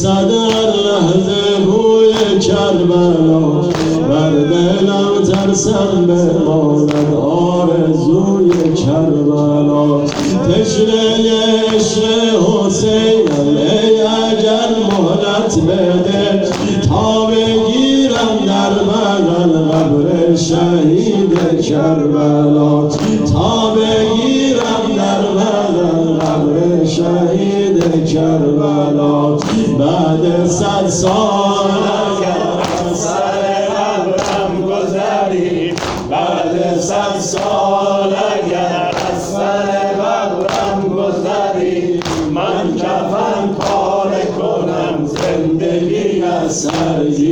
صد لحظه بوی کربلا بر دلم ترسم بماند آرزوی کربلا تشنه عشق حسینم ای اجل مهلت بده تا بگیرم در بغل قبر شهید کربلا تا بگیرم در بغل قبر شهید کربلا بعد 100 سال اگر سر قبرم گذری بعد 100 سال اگر از سر قبرم گذری من کفن پاره کنم زندگی از سر